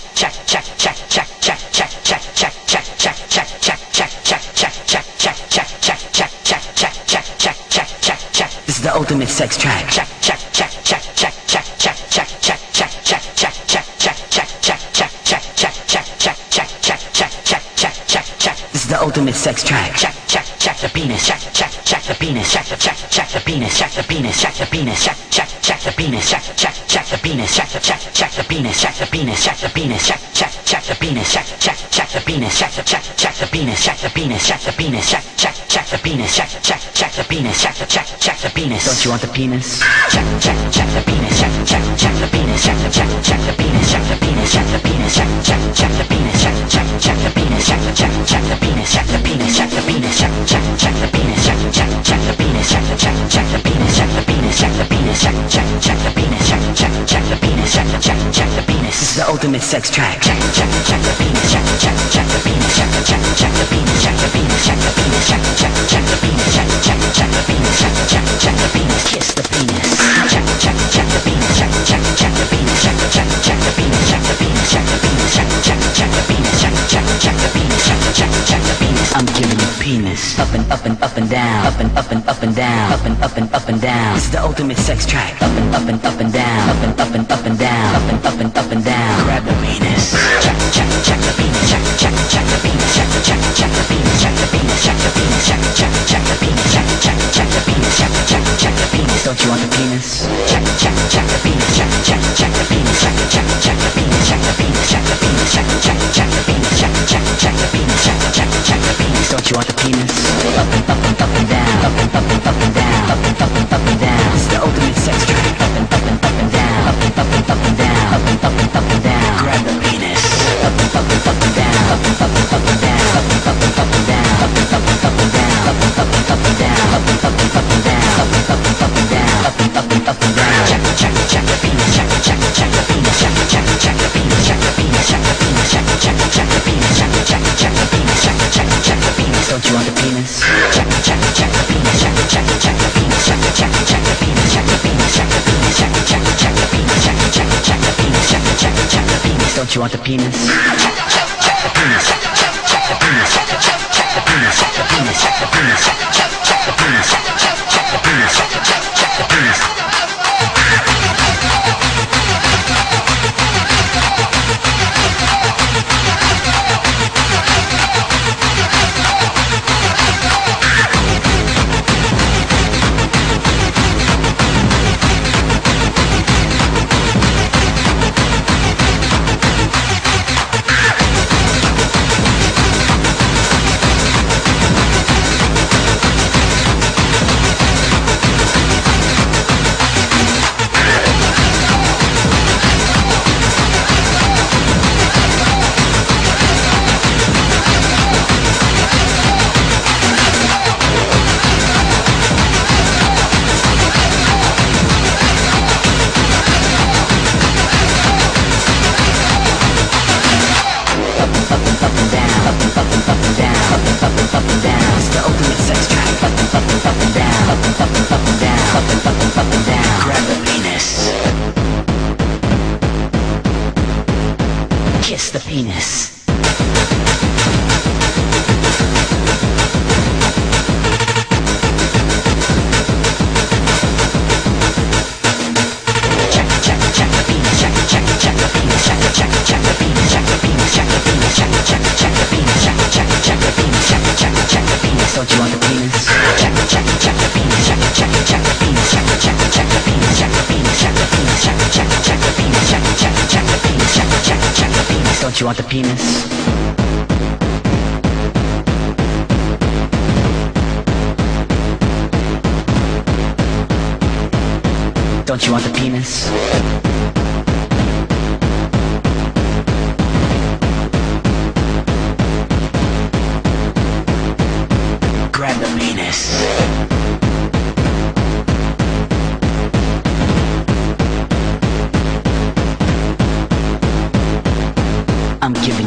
This is the ultimate sex track. This is the ultimate sex track. Check the penis. Check the penis. Check the penis. Check the penis. Check the penis. Check the penis. Check the penis. Check the penis. Check the penis. Check the penis. Check the penis. Check the penis. Check the penis. Check the penis. Check the penis. Check the penis. Check the penis. Check the penis. Don't you want the penis? Check the penis. Check the penis. Check the penis. Check the penis. Check the penis. Check the penis. Check the penis. Check the penis. Check the penis. Check the penis. Check the penis. Check the penis. Check the penis. Check the penis. Check the penis. Check the penis. Check the penis. Check the penis. This is the ultimate sex track. Check the penis. Check the penis. Check the penis. Check the penis. Check the penis. Check the penis. Check the penis. Check the penis. Kiss the penis. Check the penis. Check the penis. Check the penis. Check the penis. Check the penis. Check the penis. Check the penis. Check the penis. I'm giving you penis. Up and up and up and down. Up and up and up and down. Up and up and up and down. This is the ultimate sex track. Up and up and up and down. Up and up and up and down. Up and up and up and down. Grab the penis. Check the penis. Check the penis. Check the penis. Check the penis. Check the penis. Check the penis. Check the penis. Check the penis. Check the penis. Don't you want the penis? Check the penis. Check the penis. Check the penis. Check the penis. Check the penis. Check the penis. Check the penis. Don't you want the penis? Up and up and up and down. Up and up and up and down. Up and up and up and down. It's the ultimate sex track. Up and up and up and down. Up and up and up and down. Up and up and up and down. Grab the penis. Up and up and up and down. Up and up and up and down. Up and up and up and down. Up and up and up and down. Up and up and up and down. Up and up and up and down. Up and up and up and down. Up and up and up and down. Check the penis. Check the penis. Check the penis. Check the penis. Check the penis. Check the penis. Check the penis. Check the penis. Check the penis. Don't you want the penis? Check the penis. Check the penis. Check the penis. Check the penis. Check the penis. Check the penis. Check the penis. Check the penis. Don't you want the penis? Check the penis. Check the penis. Check the penis. Check the penis. Check the penis. Check the penis. Check the penis. Check the penis. Kiss the penis. Don't you want the penis? Check the penis. Check the penis. Check the penis. Check the penis. Check the penis. Check the penis. Check the penis. Check the penis. Don't you want the penis? Don't you want the penis? Grab the penis. I'm giving